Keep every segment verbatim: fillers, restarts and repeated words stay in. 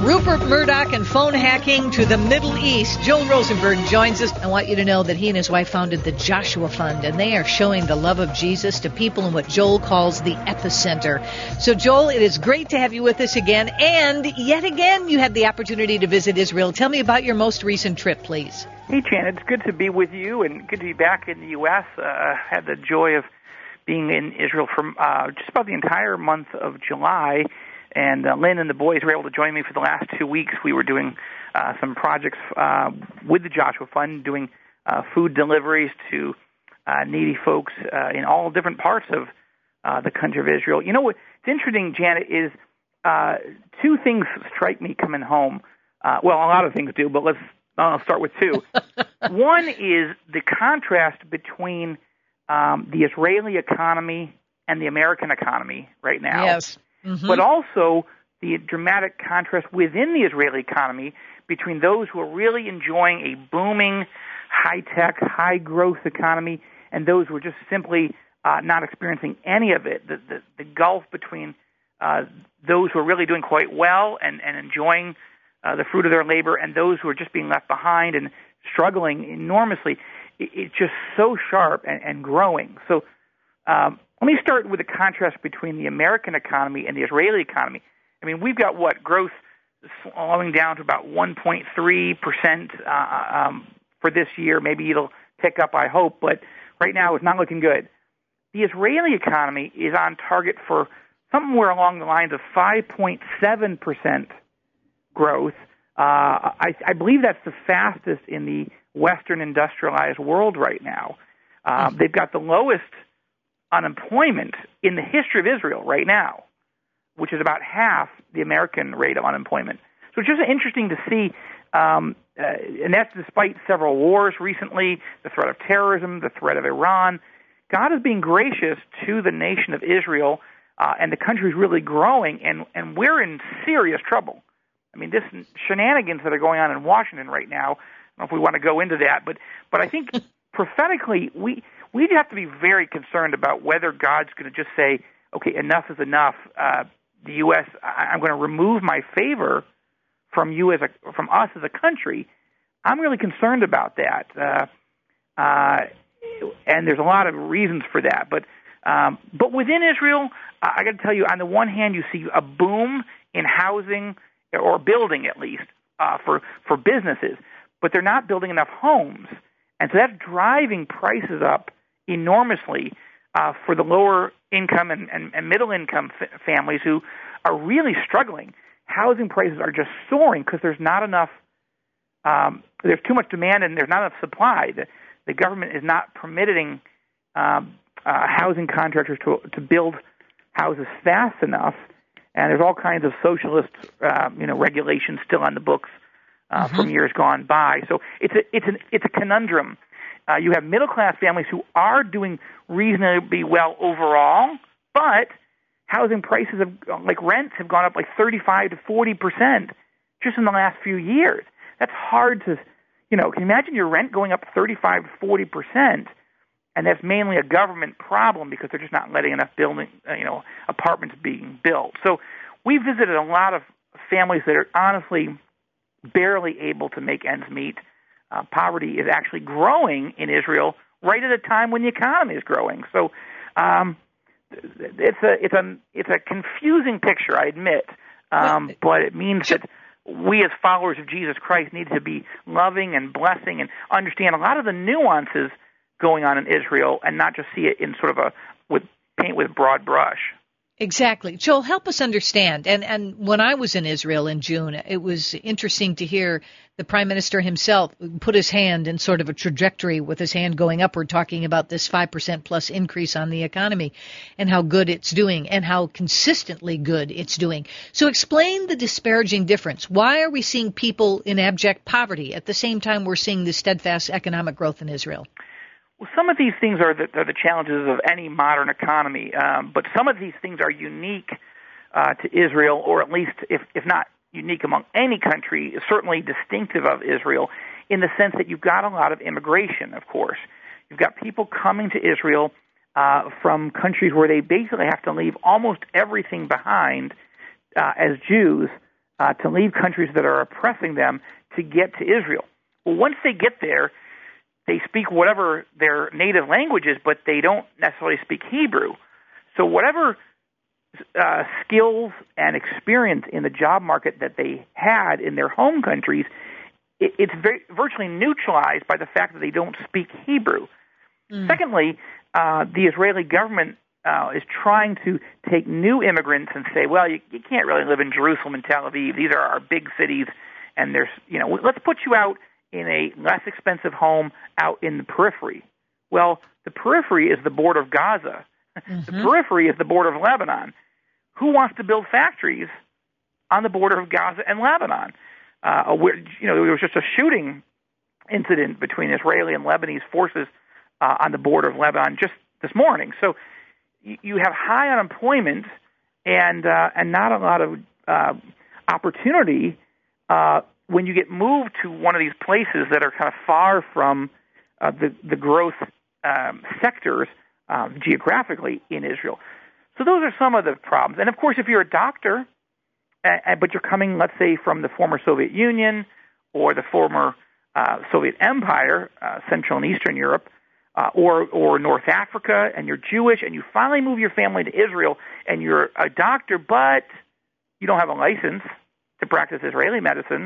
Rupert Murdoch and phone hacking to the Middle East. Joel Rosenberg joins us. I want you to know that he and his wife founded the Joshua Fund, and they are showing the love of Jesus to people in what Joel calls the epicenter. So, Joel, it is great to have you with us again. And yet again, you had the opportunity to visit Israel. Tell me about your most recent trip, please. Hey, Jan, it's good to be with you and good to be back in the U S I uh, had the joy of being in Israel for uh, just about the entire month of July. And uh, Lynn and the boys were able to join me for the last two weeks. We were doing uh, some projects uh, with the Joshua Fund, doing uh, food deliveries to uh, needy folks uh, in all different parts of uh, the country of Israel. You know what's interesting, Janet, is uh, two things strike me coming home. Uh, well, a lot of things do, but let's I'll start with two. One is the contrast between um, the Israeli economy and the American economy right now. Yes. Mm-hmm. But also the dramatic contrast within the Israeli economy between those who are really enjoying a booming, high-tech, high-growth economy and those who are just simply uh, not experiencing any of it. The, the, the gulf between uh, those who are really doing quite well and, and enjoying uh, the fruit of their labor and those who are just being left behind and struggling enormously, it, it's just so sharp and, and growing. So um, let me start with the contrast between the American economy and the Israeli economy. I mean, we've got what, growth slowing down to about one point three percent uh, um, for this year. Maybe it'll pick up, I hope, but right now it's not looking good. The Israeli economy is on target for somewhere along the lines of five point seven percent growth. Uh, I, I believe that's the fastest in the Western industrialized world right now. Uh, mm-hmm. They've got the lowest unemployment in the history of Israel right now, which is about half the American rate of unemployment. So it's just interesting to see, um, uh, and that's despite several wars recently, the threat of terrorism, the threat of Iran. God is being gracious to the nation of Israel, uh, and the country is really growing, and, and we're in serious trouble. I mean, this shenanigans that are going on in Washington right now, I don't know if we want to go into that, but, but I think prophetically, we... We'd have to be very concerned about whether God's going to just say, okay, enough is enough. Uh, the U S, I, I'm going to remove my favor from you as a, from us as a country. I'm really concerned about that. Uh, uh, and there's a lot of reasons for that. But, um, but within Israel, I, I got to tell you, on the one hand, you see a boom in housing, or building at least, uh, for, for businesses. But they're not building enough homes. And so that's driving prices up enormously uh, for the lower income and, and, and middle income f- families who are really struggling. Housing prices are just soaring because there's not enough, um, there's too much demand and there's not enough supply. The, the government is not permitting um, uh, housing contractors to, to build houses fast enough, and there's all kinds of socialist uh, you know, regulations still on the books uh, mm-hmm. from years gone by. So it's a, it's, an, it's a conundrum. Uh, you have middle-class families who are doing reasonably well overall, but housing prices, have, like rents, have gone up like thirty-five to forty percent just in the last few years. That's hard to, you know, can you imagine your rent going up thirty-five to forty percent, and that's mainly a government problem because they're just not letting enough building, uh, you know, apartments being built. So we visited a lot of families that are honestly barely able to make ends meet. Uh, poverty is actually growing in Israel right at a time when the economy is growing. So um, it's a it's a it's a confusing picture, I admit, um, but it means that we as followers of Jesus Christ need to be loving and blessing and understand a lot of the nuances going on in Israel and not just see it in sort of a with paint with broad brush. Exactly. Joel, help us understand. And and when I was in Israel in June, it was interesting to hear the Prime Minister himself put his hand in sort of a trajectory with his hand going upward, talking about this five percent plus increase on the economy and how good it's doing and how consistently good it's doing. So explain the disparaging difference. Why are we seeing people in abject poverty at the same time we're seeing this steadfast economic growth in Israel? Well, some of these things are the, are the challenges of any modern economy, um, but some of these things are unique uh, to Israel, or at least, if, if not unique among any country, certainly distinctive of Israel, in the sense that you've got a lot of immigration, of course. You've got people coming to Israel uh, from countries where they basically have to leave almost everything behind uh, as Jews uh, to leave countries that are oppressing them to get to Israel. Well, once they get there, they speak whatever their native language is, but they don't necessarily speak Hebrew. So whatever uh, skills and experience in the job market that they had in their home countries, it, it's very, virtually neutralized by the fact that they don't speak Hebrew. Mm. Secondly, uh, the Israeli government uh, is trying to take new immigrants and say, well, you, you can't really live in Jerusalem and Tel Aviv. These are our big cities, and there's, you know, let's put you out in a less expensive home out in the periphery. Well, the periphery is the border of Gaza. Mm-hmm. The periphery is the border of Lebanon. Who wants to build factories on the border of Gaza and Lebanon? Uh, where, you know, there was just a shooting incident between Israeli and Lebanese forces uh, on the border of Lebanon just this morning. So you, you have high unemployment and uh, and not a lot of uh, opportunity uh, when you get moved to one of these places that are kind of far from uh, the, the growth um, sectors um, geographically in Israel. So those are some of the problems. And, of course, if you're a doctor, uh, but you're coming, let's say, from the former Soviet Union or the former uh, Soviet Empire, uh, Central and Eastern Europe, uh, or, or North Africa, and you're Jewish, and you finally move your family to Israel, and you're a doctor, but you don't have a license to practice Israeli medicine,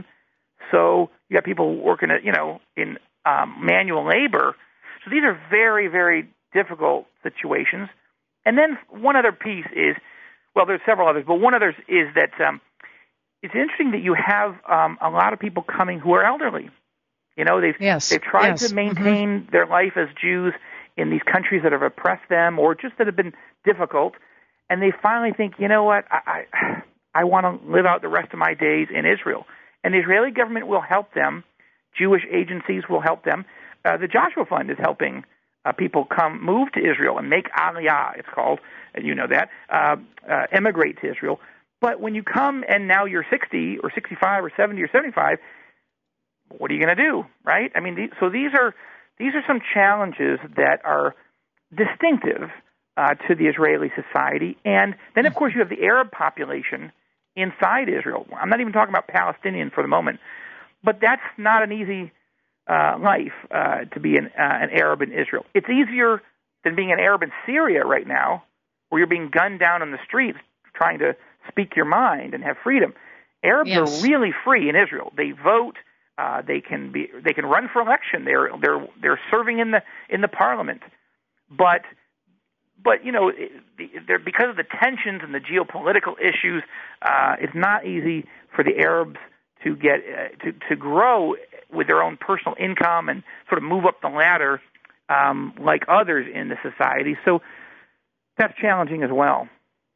so you have people working at, you know, in um, manual labor. So these are very, very difficult situations. And then one other piece is, well, there's several others, but one other is that um, it's interesting that you have um, a lot of people coming who are elderly. You know, they've yes. they've tried yes. to maintain mm-hmm. their life as Jews in these countries that have oppressed them or just that have been difficult, and they finally think, you know what, I I, I want to live out the rest of my days in Israel. And the Israeli government will help them. Jewish agencies will help them. Uh, the Joshua Fund is helping uh, people come move to Israel and make Aliyah, it's called, and you know that, uh, uh, emigrate to Israel. But when you come and now you're sixty or sixty-five or seventy or seventy-five, what are you going to do, right? I mean, the, so these are these are some challenges that are distinctive uh, to the Israeli society. And then, of course, you have the Arab population inside Israel. I'm not even talking about Palestinians for the moment, but that's not an easy uh, life uh, to be an, uh, an Arab in Israel. It's easier than being an Arab in Syria right now, where you're being gunned down on the streets trying to speak your mind and have freedom. Arabs yes. are really free in Israel. They vote. Uh, they can be. They can run for election. They're they're they're serving in the in the parliament, but. But, you know, they're, because of the tensions and the geopolitical issues, uh, it's not easy for the Arabs to get uh, to, to grow with their own personal income and sort of move up the ladder um, like others in the society. So that's challenging as well.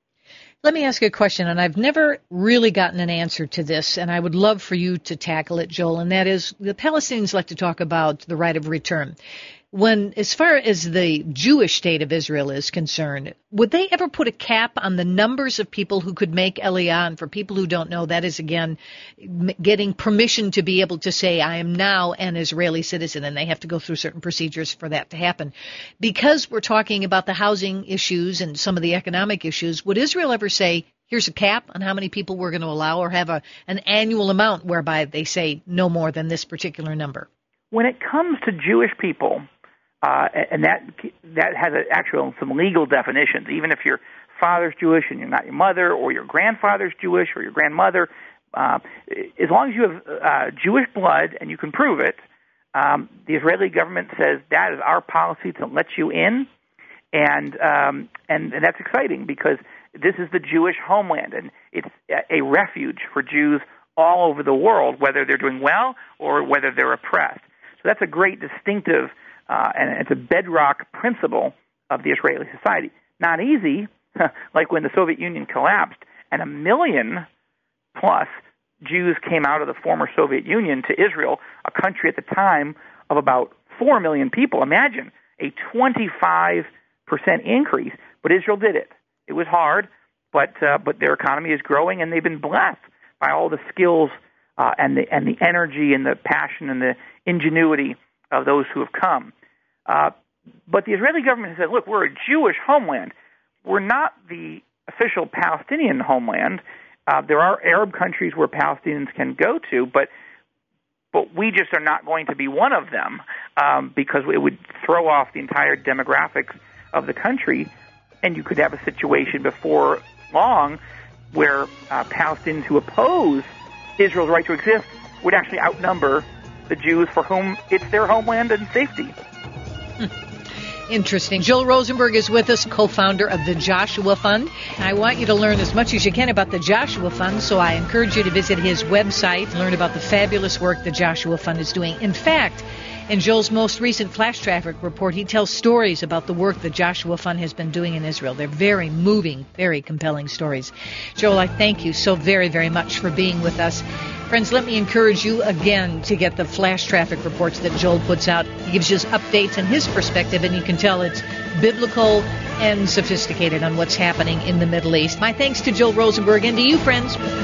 Let me ask you a question, and I've never really gotten an answer to this, and I would love for you to tackle it, Joel, and that is the Palestinians like to talk about the right of return. When, as far as the Jewish state of Israel is concerned, would they ever put a cap on the numbers of people who could make Aliyah? And for people who don't know, that is, again, getting permission to be able to say, I am now an Israeli citizen, and they have to go through certain procedures for that to happen. Because we're talking about the housing issues and some of the economic issues, would Israel ever say, here's a cap on how many people we're going to allow, or have a, an annual amount whereby they say no more than this particular number? When it comes to Jewish people, Uh, and that that has a, actual some legal definitions. Even if your father's Jewish and you're not your mother, or your grandfather's Jewish or your grandmother, uh, as long as you have uh, Jewish blood and you can prove it, um, the Israeli government says that is our policy to let you in, and um, and, and that's exciting because this is the Jewish homeland, and it's a refuge for Jews all over the world, whether they're doing well or whether they're oppressed. So that's a great distinctive. Uh, and it's a bedrock principle of the Israeli society. Not easy, like when the Soviet Union collapsed and a million plus Jews came out of the former Soviet Union to Israel, a country at the time of about four million people. Imagine a twenty-five percent increase, but Israel did it. It was hard, but uh, but their economy is growing, and they've been blessed by all the skills uh, and the and the energy and the passion and the ingenuity of those who have come. Uh, but the Israeli government has said, look, we're a Jewish homeland. We're not the official Palestinian homeland. Uh, there are Arab countries where Palestinians can go to, but but we just are not going to be one of them um, because it would throw off the entire demographics of the country, and you could have a situation before long where uh, Palestinians who oppose Israel's right to exist would actually outnumber the Jews for whom it's their homeland and safety. Interesting. Joel Rosenberg is with us, co-founder of the Joshua Fund. I want you to learn as much as you can about the Joshua Fund, so I encourage you to visit his website, learn about the fabulous work the Joshua Fund is doing. In fact, in Joel's most recent Flash Traffic report, he tells stories about the work the Joshua Fund has been doing in Israel. They're very moving, very compelling stories. Joel, I thank you so very, very much for being with us. Friends, let me encourage you again to get the Flash Traffic reports that Joel puts out. He gives you updates and his perspective, and you can tell it's biblical and sophisticated on what's happening in the Middle East. My thanks to Joel Rosenberg, and to you, friends.